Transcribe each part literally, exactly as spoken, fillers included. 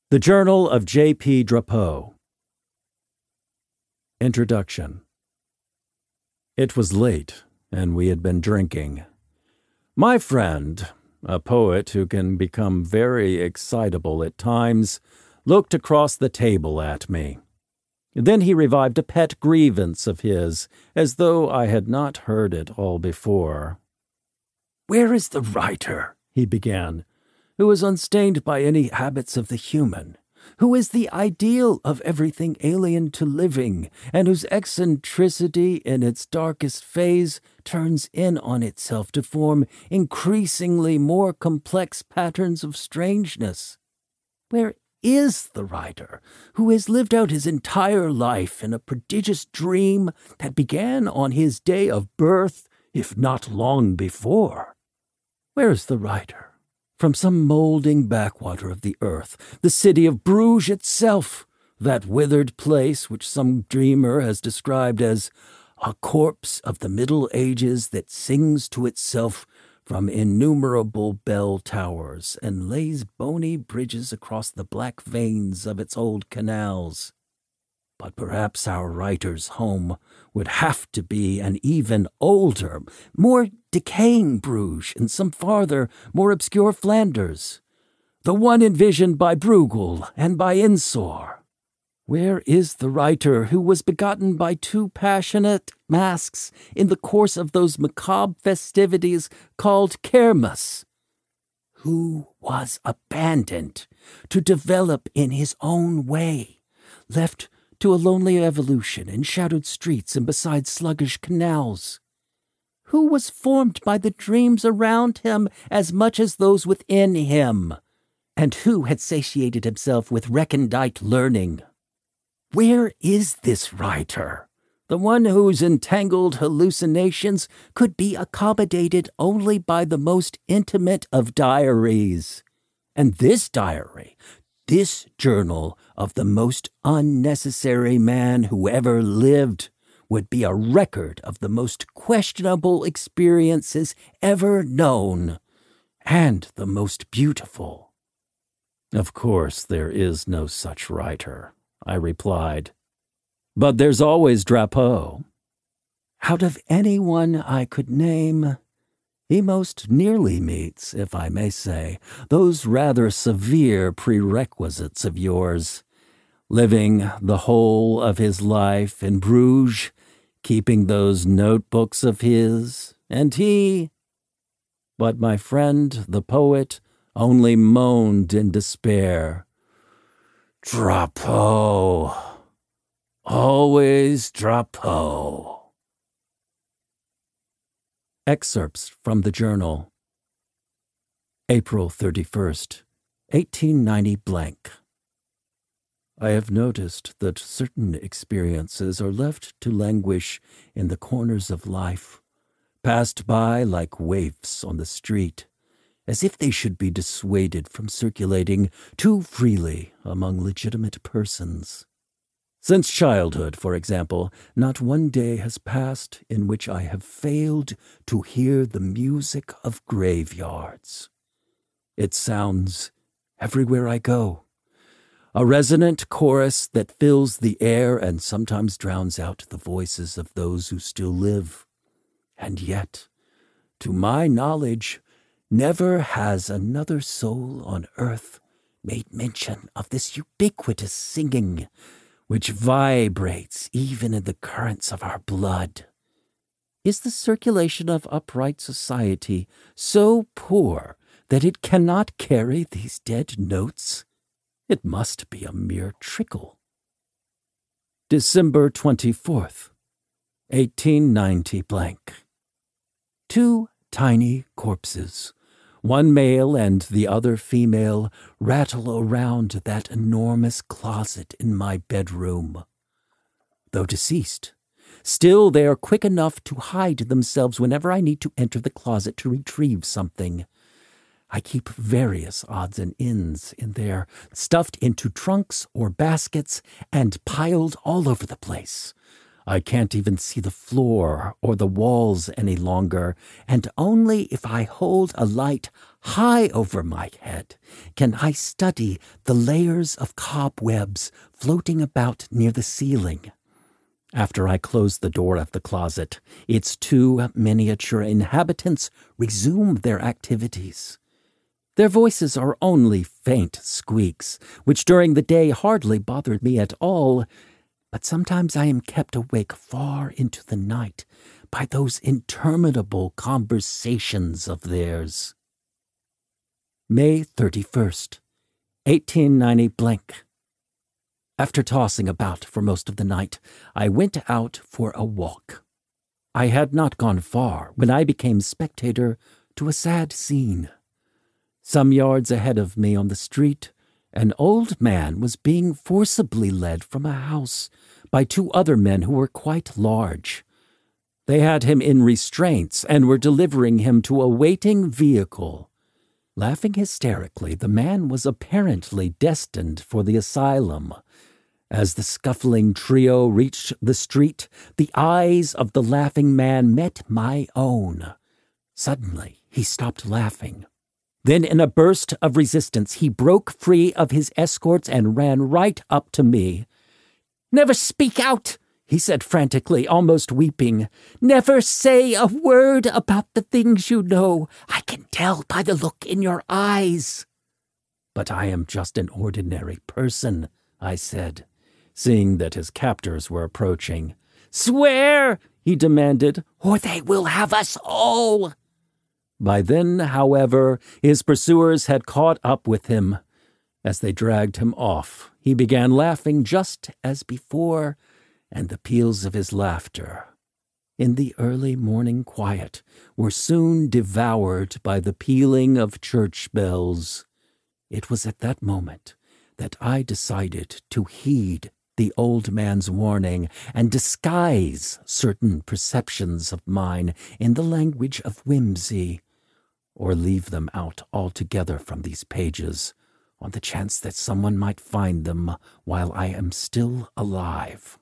The Journal of J P Drapeau. Introduction. It was late, and we had been drinking. My friend, a poet who can become very excitable at times, looked across the table at me. Then he revived a pet grievance of his, as though I had not heard it all before. "Where is the writer," he began, "who is unstained by any habits of the human, who is the ideal of everything alien to living, and whose eccentricity in its darkest phase turns in on itself to form increasingly more complex patterns of strangeness? Where is the writer who has lived out his entire life in a prodigious dream that began on his day of birth, if not long before? Where is the writer from some molding backwater of the earth, the city of Bruges itself, that withered place which some dreamer has described as a corpse of the Middle Ages that sings to itself from innumerable bell towers and lays bony bridges across the black veins of its old canals? But perhaps our writer's home would have to be an even older, more decaying Bruges in some farther, more obscure Flanders, the one envisioned by Bruegel and by Ensor. Where is the writer who was begotten by two passionate masks in the course of those macabre festivities called Kermis? Who was abandoned to develop in his own way, left to a lonely evolution in shadowed streets and beside sluggish canals? Who was formed by the dreams around him as much as those within him, and who had satiated himself with recondite learning? Where is this writer, the one whose entangled hallucinations could be accommodated only by the most intimate of diaries? And this diary, this journal of the most unnecessary man who ever lived, would be a record of the most questionable experiences ever known, and the most beautiful. Of course there is no such writer, I replied. But there's always Drapeau. Out of anyone I could name, he most nearly meets, if I may say, those rather severe prerequisites of yours, living the whole of his life in Bruges, keeping those notebooks of his, and he. But my friend, the poet, only moaned in despair. Drapeau, always Drapeau. Excerpts from the Journal. April thirty-first, eighteen ninety blank. I have noticed that certain experiences are left to languish in the corners of life, passed by like waifs on the street, as if they should be dissuaded from circulating too freely among legitimate persons. Since childhood, for example, not one day has passed in which I have failed to hear the music of graveyards. It sounds everywhere I go, a resonant chorus that fills the air and sometimes drowns out the voices of those who still live. And yet, to my knowledge, never has another soul on earth made mention of this ubiquitous singing, which vibrates even in the currents of our blood. Is the circulation of upright society so poor that it cannot carry these dead notes? It must be a mere trickle. December twenty-fourth, eighteen ninety blank. Two tiny corpses, one male and the other female, rattle around that enormous closet in my bedroom. Though deceased, still they are quick enough to hide themselves whenever I need to enter the closet to retrieve something. I keep various odds and ends in there, stuffed into trunks or baskets and piled all over the place. I can't even see the floor or the walls any longer, and only if I hold a light high over my head can I study the layers of cobwebs floating about near the ceiling. After I close the door of the closet, its two miniature inhabitants resume their activities. Their voices are only faint squeaks, which during the day hardly bothered me at all, but sometimes I am kept awake far into the night by those interminable conversations of theirs. May thirty-first, eighteen ninety blank. After tossing about for most of the night, I went out for a walk. I had not gone far when I became spectator to a sad scene. Some yards ahead of me on the street, an old man was being forcibly led from a house by two other men who were quite large. They had him in restraints and were delivering him to a waiting vehicle. Laughing hysterically, the man was apparently destined for the asylum. As the scuffling trio reached the street, the eyes of the laughing man met my own. Suddenly, he stopped laughing. Then, in a burst of resistance, he broke free of his escorts and ran right up to me. "Never speak out," he said frantically, almost weeping. "Never say a word about the things you know. I can tell by the look in your eyes." "But I am just an ordinary person," I said, seeing that his captors were approaching. "Swear," he demanded, "or they will have us all." By then, however, his pursuers had caught up with him. As they dragged him off, he began laughing just as before, and the peals of his laughter, in the early morning quiet, were soon devoured by the pealing of church bells. It was at that moment that I decided to heed the old man's warning and disguise certain perceptions of mine in the language of whimsy, or leave them out altogether from these pages, on the chance that someone might find them while I am still alive.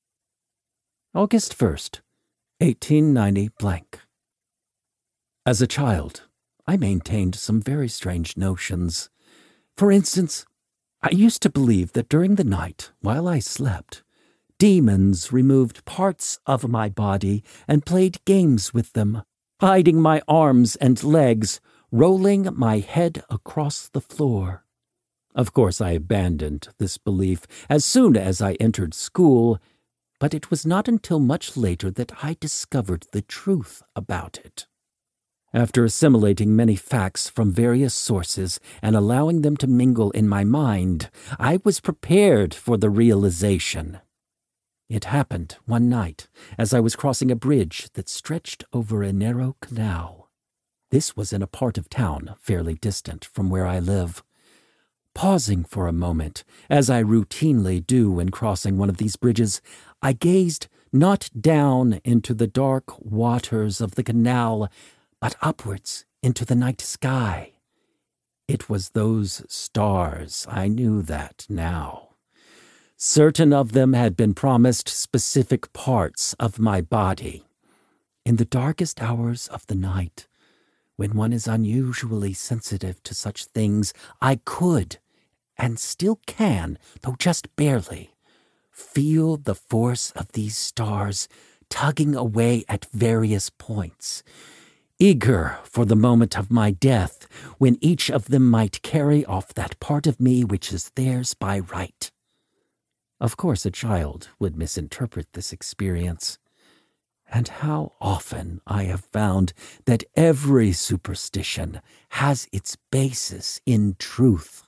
August first, eighteen ninety blank. As a child, I maintained some very strange notions. For instance, I used to believe that during the night, while I slept, demons removed parts of my body and played games with them, hiding my arms and legs, rolling my head across the floor. Of course, I abandoned this belief as soon as I entered school, but it was not until much later that I discovered the truth about it. After assimilating many facts from various sources and allowing them to mingle in my mind, I was prepared for the realization. It happened one night as I was crossing a bridge that stretched over a narrow canal. This was in a part of town fairly distant from where I live. Pausing for a moment, as I routinely do when crossing one of these bridges, I gazed not down into the dark waters of the canal, but upwards into the night sky. It was those stars, I knew that now. Certain of them had been promised specific parts of my body. In the darkest hours of the night, when one is unusually sensitive to such things, I could, and still can, though just barely, feel the force of these stars tugging away at various points, eager for the moment of my death, when each of them might carry off that part of me which is theirs by right. Of course, a child would misinterpret this experience. And how often I have found that every superstition has its basis in truth.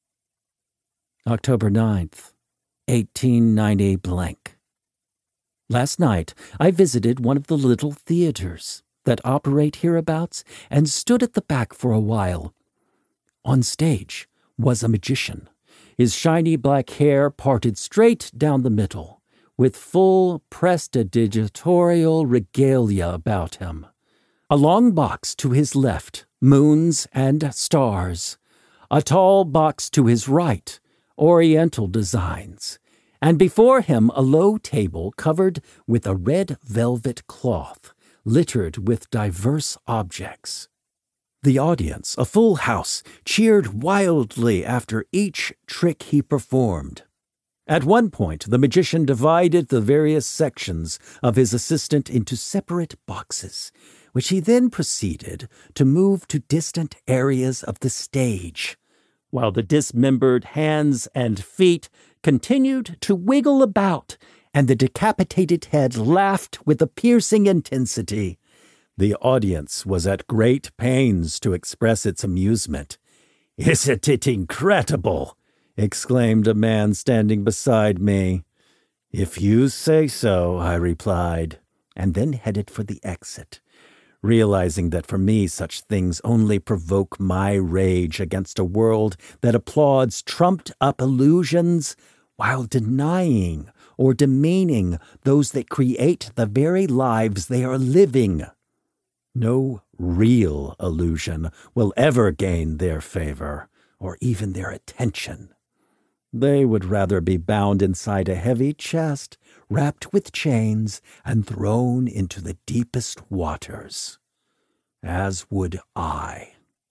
October ninth, eighteen ninety blank. Last night I visited one of the little theaters that operate hereabouts and stood at the back for a while. On stage was a magician, his shiny black hair parted straight down the middle, with full prestidigitatorial regalia about him. A long box to his left, moons and stars. A tall box to his right, oriental designs. and before him a low table covered with a red velvet cloth, littered with diverse objects. The audience, a full house, cheered wildly after each trick he performed. At one point, the magician divided the various sections of his assistant into separate boxes, which he then proceeded to move to distant areas of the stage, while the dismembered hands and feet continued to wiggle about, and the decapitated head laughed with a piercing intensity. The audience was at great pains to express its amusement. "Isn't it incredible?" exclaimed a man standing beside me. "If you say so," I replied, and then headed for the exit, realizing that for me such things only provoke my rage against a world that applauds trumped-up illusions while denying or demeaning those that create the very lives they are living. No real illusion will ever gain their favor or even their attention. They would rather be bound inside a heavy chest, wrapped with chains, and thrown into the deepest waters. As would I.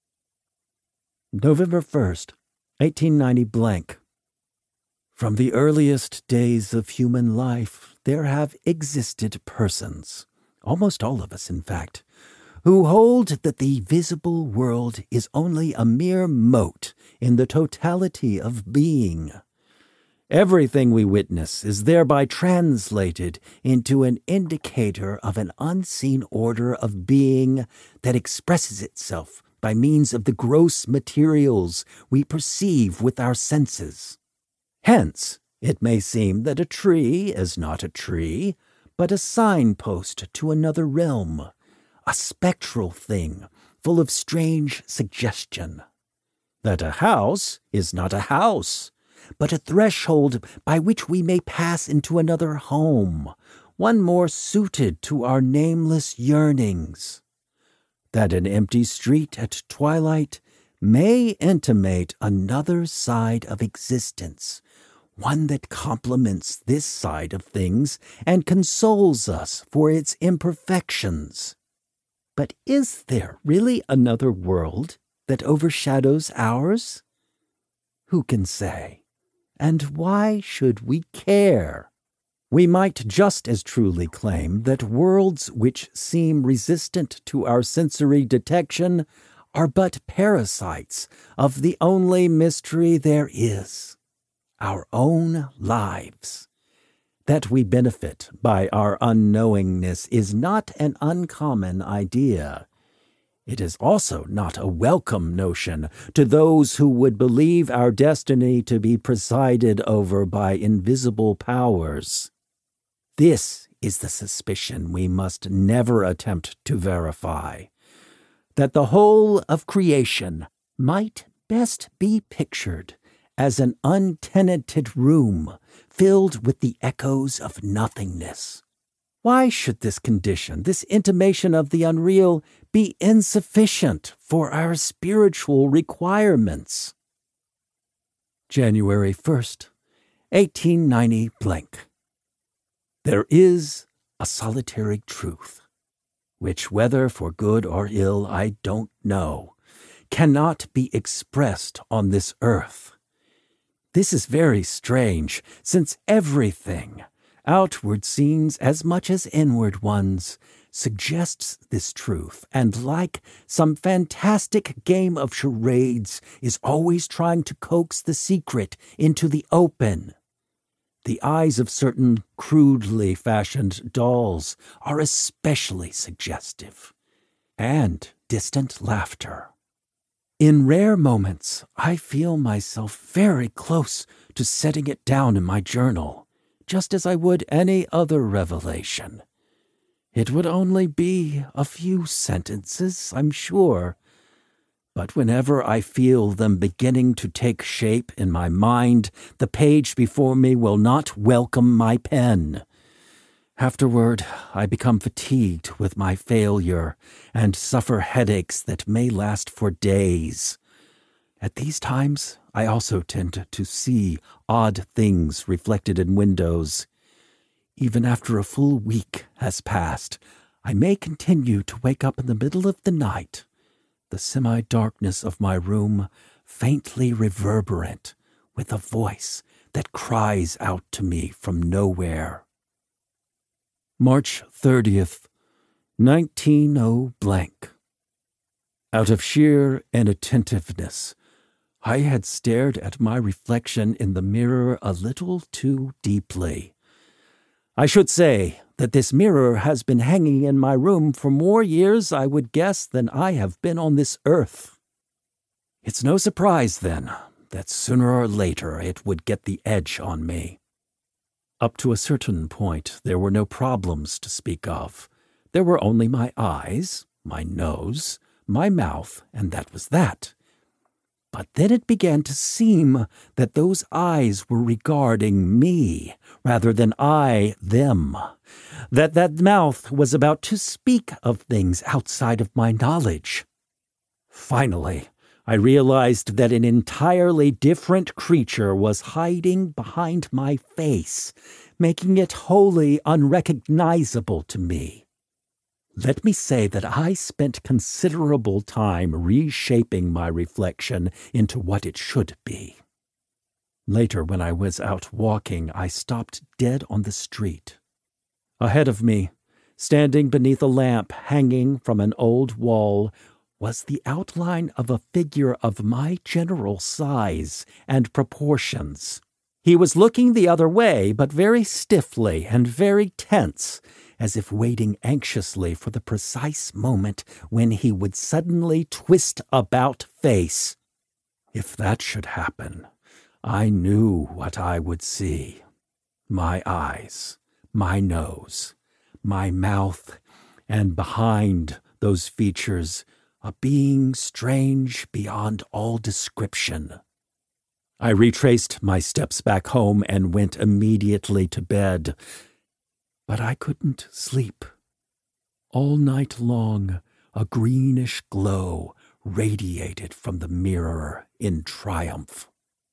November first, eighteen ninety blank. From the earliest days of human life, there have existed persons, almost all of us in fact, who hold that the visible world is only a mere mote in the totality of being. Everything we witness is thereby translated into an indicator of an unseen order of being that expresses itself by means of the gross materials we perceive with our senses. Hence, it may seem that a tree is not a tree, but a signpost to another realm, a spectral thing full of strange suggestion. That a house is not a house, but a threshold by which we may pass into another home, one more suited to our nameless yearnings. That an empty street at twilight may intimate another side of existence, one that complements this side of things and consoles us for its imperfections. But is there really another world that overshadows ours? Who can say? And why should we care? We might just as truly claim that worlds which seem resistant to our sensory detection are but parasites of the only mystery there is, our own lives. That we benefit by our unknowingness is not an uncommon idea. It is also not a welcome notion to those who would believe our destiny to be presided over by invisible powers. This is the suspicion we must never attempt to verify, that the whole of creation might best be pictured as an untenanted room filled with the echoes of nothingness. Why should this condition, this intimation of the unreal, be insufficient for our spiritual requirements? January first, eighteen ninety blank. There is a solitary truth, which whether for good or ill I don't know, cannot be expressed on this earth. This is very strange, since everything, outward scenes as much as inward ones, suggests this truth, and like some fantastic game of charades, is always trying to coax the secret into the open. The eyes of certain crudely fashioned dolls are especially suggestive, and distant laughter. In rare moments, I feel myself very close to setting it down in my journal, just as I would any other revelation. It would only be a few sentences, I'm sure, but whenever I feel them beginning to take shape in my mind, the page before me will not welcome my pen. Afterward, I become fatigued with my failure and suffer headaches that may last for days. At these times, I also tend to see odd things reflected in windows. Even after a full week has passed, I may continue to wake up in the middle of the night, the semi-darkness of my room faintly reverberant with a voice that cries out to me from nowhere. March thirtieth, nineteen oh blank. Out of sheer inattentiveness, I had stared at my reflection in the mirror a little too deeply. I should say that this mirror has been hanging in my room for more years, I would guess, than I have been on this earth. It's no surprise, then, that sooner or later it would get the edge on me. Up to a certain point, there were no problems to speak of. There were only my eyes, my nose, my mouth, and that was that. But then it began to seem that those eyes were regarding me rather than I them, that that mouth was about to speak of things outside of my knowledge. Finally, I realized that an entirely different creature was hiding behind my face, making it wholly unrecognizable to me. Let me say that I spent considerable time reshaping my reflection into what it should be. Later, when I was out walking, I stopped dead on the street. Ahead of me, standing beneath a lamp hanging from an old wall, was the outline of a figure of my general size and proportions. He was looking the other way, but very stiffly and very tense, as if waiting anxiously for the precise moment when he would suddenly twist about face. If that should happen, I knew what I would see. My eyes, my nose, my mouth, and behind those features, a being strange beyond all description. I retraced my steps back home and went immediately to bed. But I couldn't sleep. All night long, a greenish glow radiated from the mirror in triumph.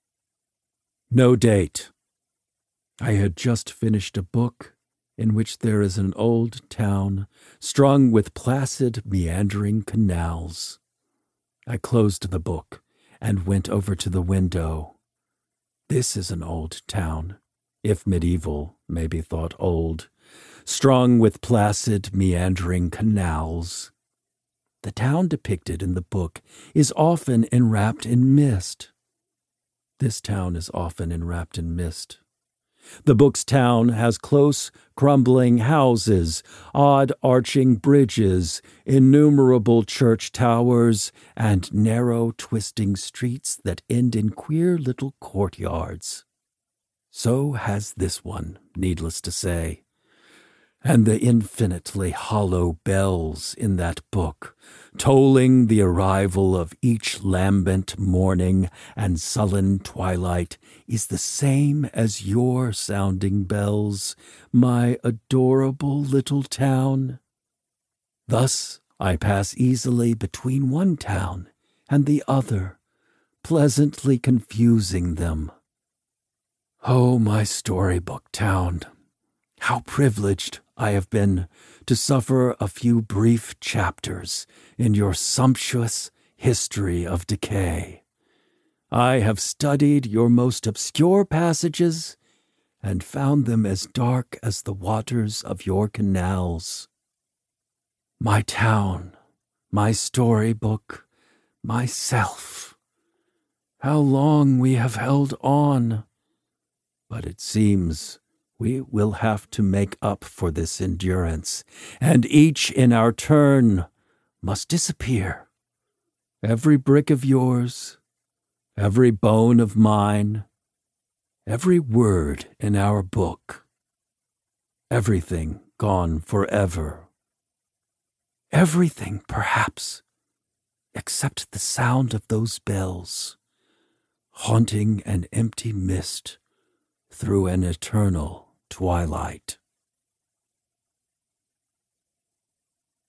No date. I had just finished a book in which there is an old town strung with placid, meandering canals. I closed the book and went over to the window. This is an old town, if medieval may be thought old, strung with placid, meandering canals. The town depicted in the book is often enwrapped in mist. This town is often enwrapped in mist. The book's town has close, crumbling houses, odd arching bridges, innumerable church towers, and narrow, twisting streets that end in queer little courtyards. So has this one, needless to say. And the infinitely hollow bells in that book, tolling the arrival of each lambent morning and sullen twilight, is the same as your sounding bells, my adorable little town. Thus I pass easily between one town and the other, pleasantly confusing them. Oh, my storybook town, how privileged I have been to suffer a few brief chapters in your sumptuous history of decay. I have studied your most obscure passages and found them as dark as the waters of your canals. My town, my storybook, myself. How long we have held on! But it seems we will have to make up for this endurance, and each in our turn must disappear. Every brick of yours, every bone of mine, every word in our book, everything gone forever. Everything, perhaps, except the sound of those bells, haunting an empty mist through an eternal twilight.